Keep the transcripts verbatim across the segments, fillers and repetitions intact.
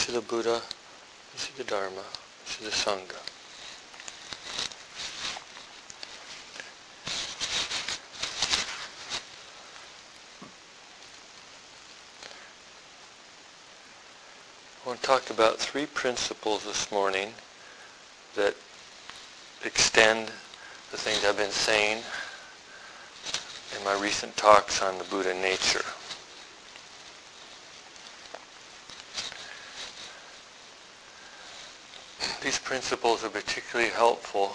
Srila Buddha, Srila Dharma, Srila Sangha. I want to talk about three principles this morning that extend the things I've been saying in my recent talks on the Buddha nature. These principles are particularly helpful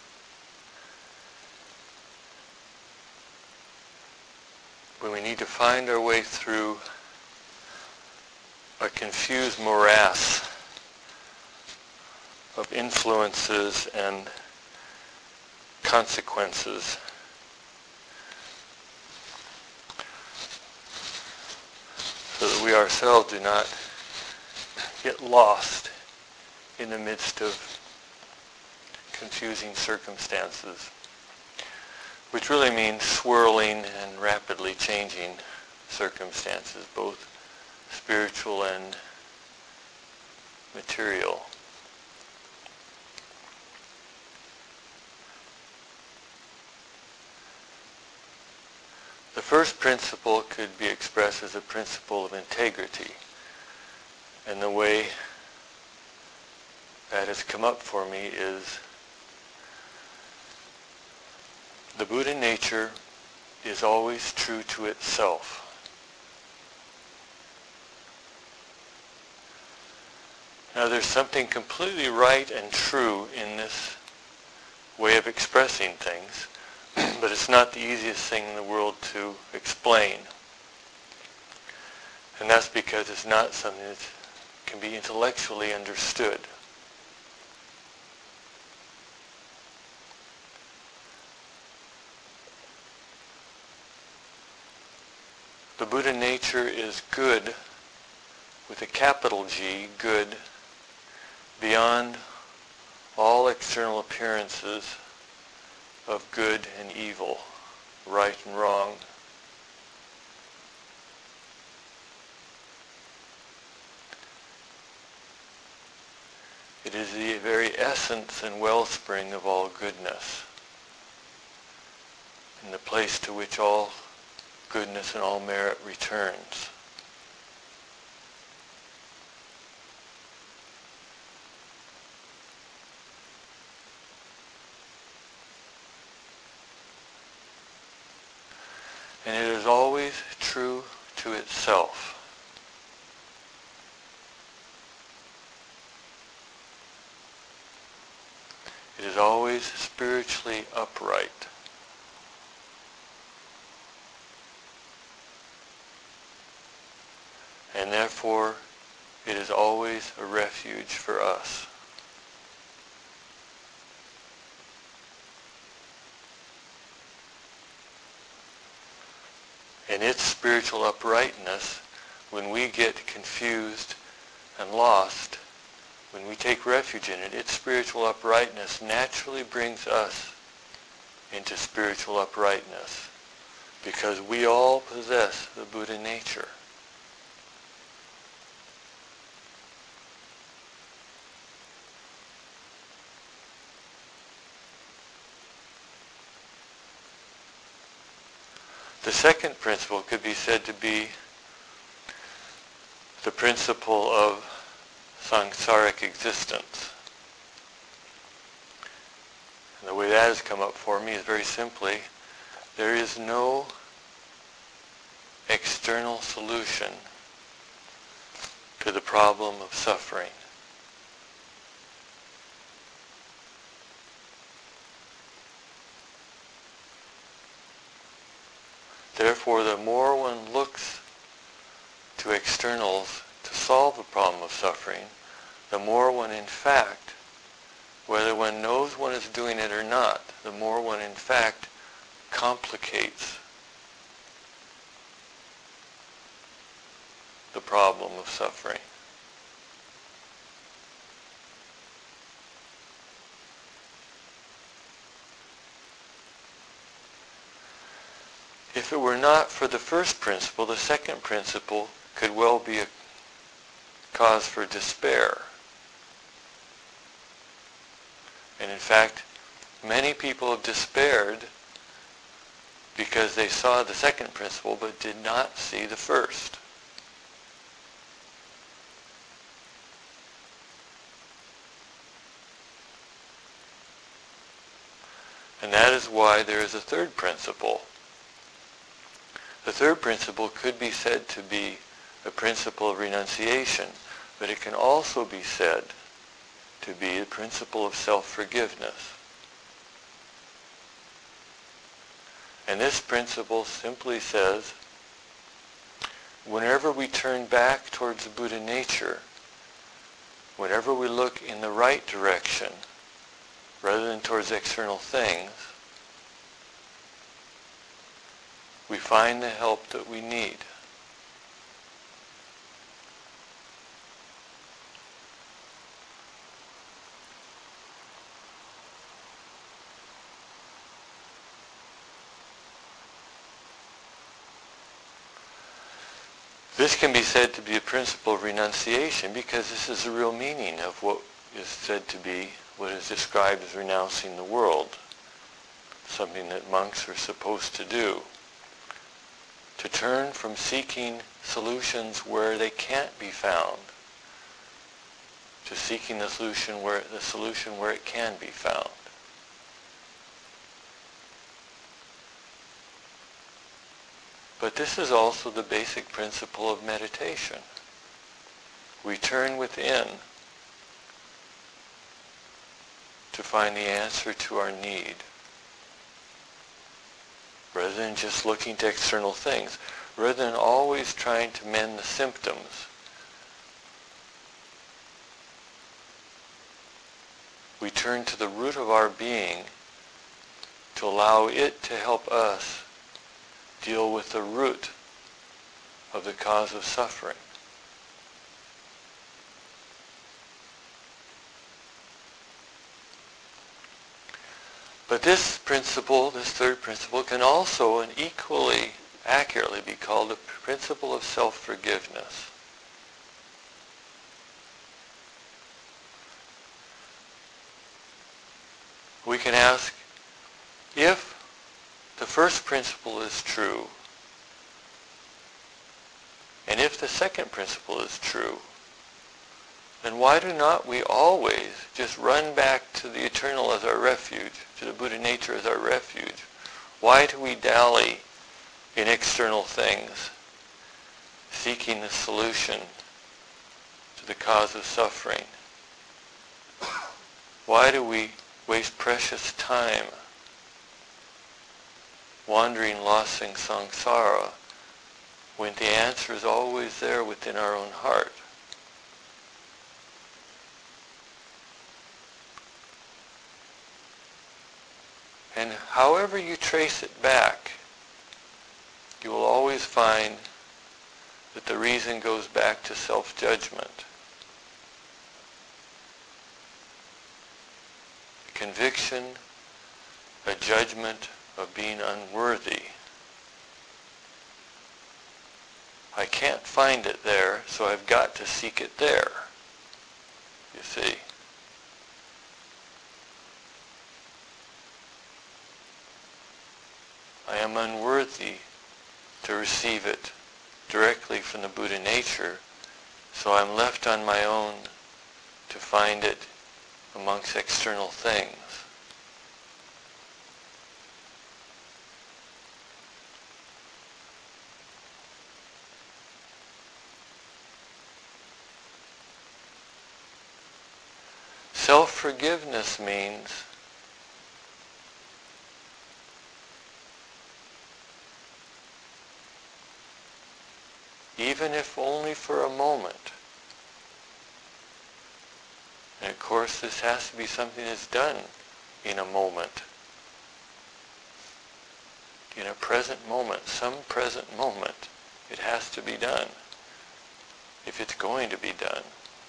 when we need to find our way through a confused morass of influences and consequences. So that we ourselves do not get lost in the midst of confusing circumstances, which really means swirling and rapidly changing circumstances, both spiritual and material. The first principle could be expressed as a principle of integrity, and the way that has come up for me is the Buddha nature is always true to itself. Now there's something completely right and true in this way of expressing things, but it's not the easiest thing in the world to explain. And that's because it's not something that can be intellectually understood. The Buddha nature is good, with a capital G, good, beyond all external appearances of good and evil, right and wrong. It is the very essence and wellspring of all goodness, and the place to which all goodness and all merit returns. And it is always true to itself. It is always spiritually upright. And therefore, it is always a refuge for us. And its spiritual uprightness, when we get confused and lost, when we take refuge in it, its spiritual uprightness naturally brings us into spiritual uprightness, because we all possess the Buddha nature. The second principle could be said to be the principle of samsaric existence. And the way that has come up for me is very simply, there is no external solution to the problem of suffering. Therefore, the more one looks to externals to solve the problem of suffering, the more one in fact, whether one knows one is doing it or not, the more one in fact complicates the problem of suffering. If it were not for the first principle, the second principle could well be a, cause for despair. And in fact, many people have despaired because they saw the second principle but did not see the first. And that is why there is a third principle. The third principle could be said to be a principle of renunciation, but it can also be said to be a principle of self-forgiveness. And this principle simply says, whenever we turn back towards the Buddha nature, whenever we look in the right direction, rather than towards external things, we find the help that we need. This can be said to be a principle of renunciation because this is the real meaning of what is said to be what is described as renouncing the world, something that monks are supposed to do. To turn from seeking solutions where they can't be found to seeking the solution where the solution where it can be found. But this is also the basic principle of meditation. We turn within to find the answer to our need, rather than just looking to external things, rather than always trying to mend the symptoms. We turn to the root of our being to allow it to help us deal with the root of the cause of suffering. But this principle, this third principle, can also and equally accurately be called the principle of self-forgiveness. We can ask, if the first principle is true, and if the second principle is true, then why do not we always just run back to the eternal as our refuge, to the Buddha nature as our refuge? Why do we dally in external things, seeking the solution to the cause of suffering? Why do we waste precious time wandering lost in samsara when the answer is always there within our own heart? And however you trace it back, you will always find that the reason goes back to self-judgment. A conviction, a judgment of being unworthy. I can't find it there, so I've got to seek it there. You see? I am unworthy to receive it directly from the Buddha nature, so I'm left on my own to find it amongst external things. Self-forgiveness means even if only for a moment. And of course this has to be something that's done in a moment. In a present moment, some present moment, it has to be done if it's going to be done.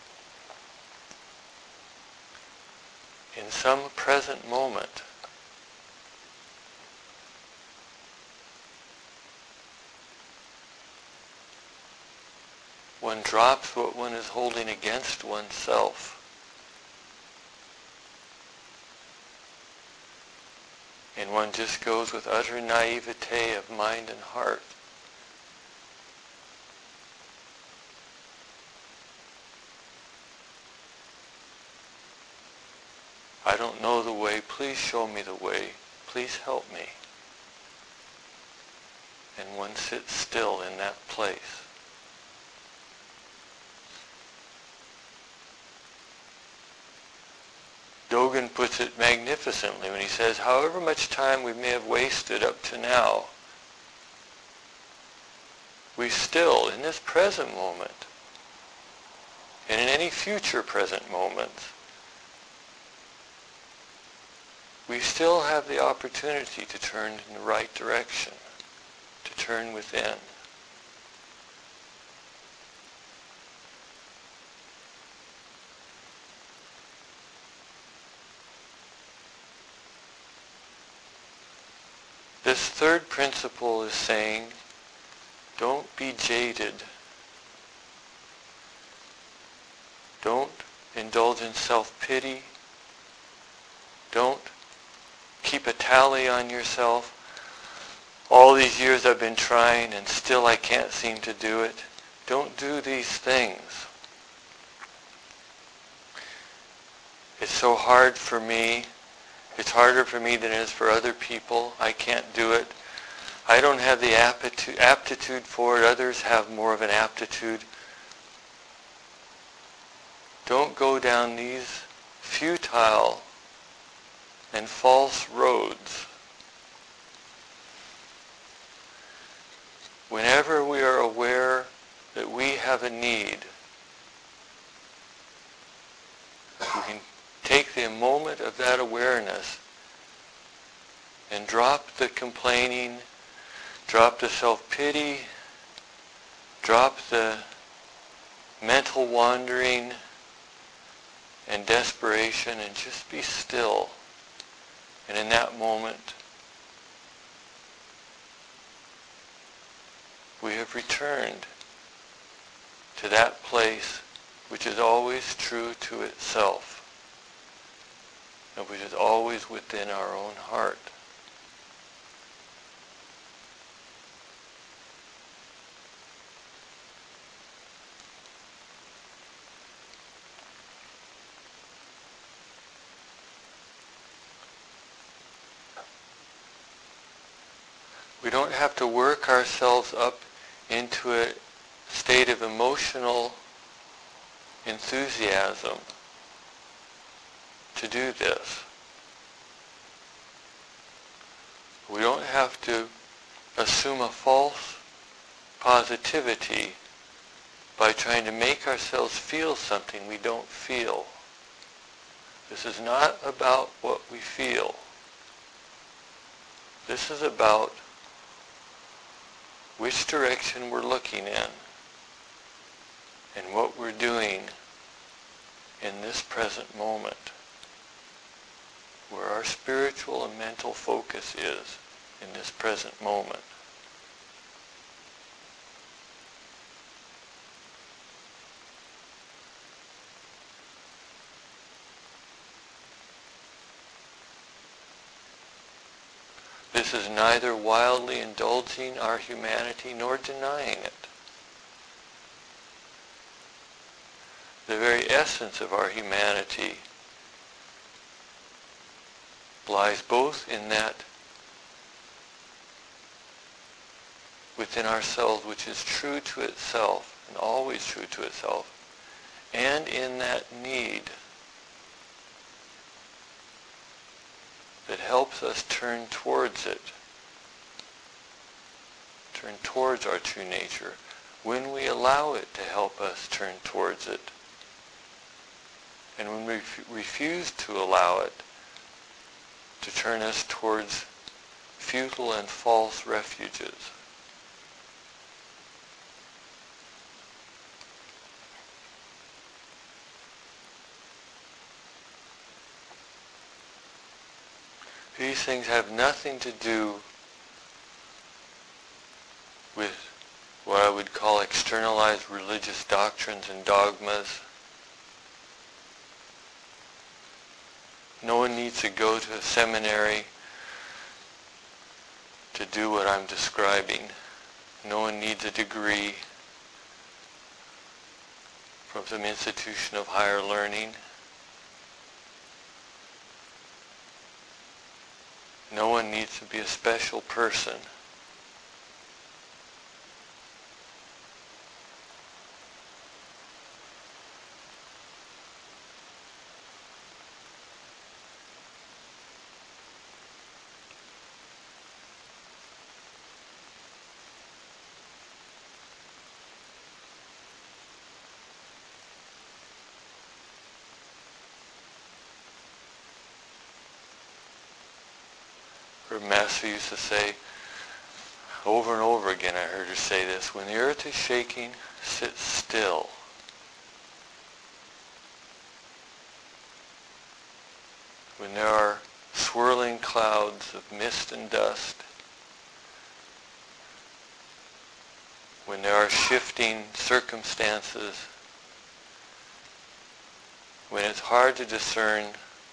In some present moment, one drops what one is holding against oneself. And one just goes with utter naivete of mind and heart. I don't know the way. Please show me the way. Please help me. And one sits still in that place. Dogen puts it magnificently when he says, however much time we may have wasted up to now, we still, in this present moment, and in any future present moments, we still have the opportunity to turn in the right direction, to turn within. This third principle is saying, don't be jaded. Don't indulge in self-pity. Don't keep a tally on yourself. All these years I've been trying and still I can't seem to do it. Don't do these things. It's so hard for me. It's harder for me than it is for other people. I can't do it. I don't have the aptitude, aptitude for it. Others have more of an aptitude. Don't go down these futile and false roads. Whenever we are aware that we have a need, we can take the moment of that awareness and drop the complaining, drop the self-pity, drop the mental wandering and desperation, and just be still. And in that moment, we have returned to that place which is always true to itself, and which is always within our own heart. We don't have to work ourselves up into a state of emotional enthusiasm to do this. We don't have to assume a false positivity by trying to make ourselves feel something we don't feel. This is not about what we feel. This is about which direction we're looking in and what we're doing in this present moment, where our spiritual and mental focus is in this present moment. This is neither wildly indulging our humanity nor denying it. The very essence of our humanity lies both in that within ourselves which is true to itself and always true to itself, and in that need that helps us turn towards it, turn towards our true nature, when we allow it to help us turn towards it. And when we f- refuse to allow it to turn us towards futile and false refuges. These things have nothing to do with what I would call call externalized religious doctrines and dogmas. No one needs to go to a seminary to do what I'm describing. No one needs a degree from some institution of higher learning. No one needs to be a special person. Her master used to say, over and over again I heard her say this, when the earth is shaking, sit still. When there are swirling clouds of mist and dust, when there are shifting circumstances, when it's hard to discern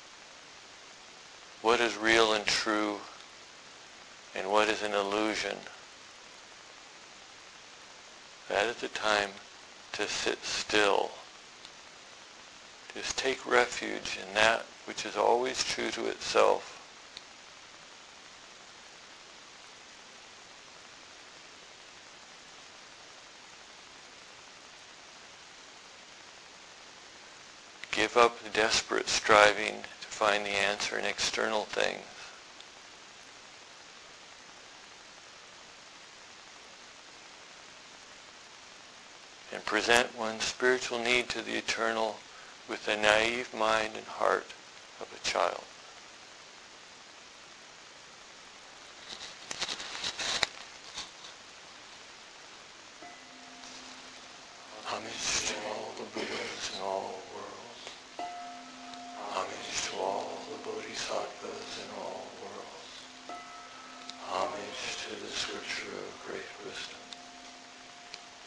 what is real and true and what is an illusion, that is the time to sit still. Just take refuge in that which is always true to itself. Give up the desperate striving to find the answer in external things. And present one's spiritual need to the eternal with the naive mind and heart of a child.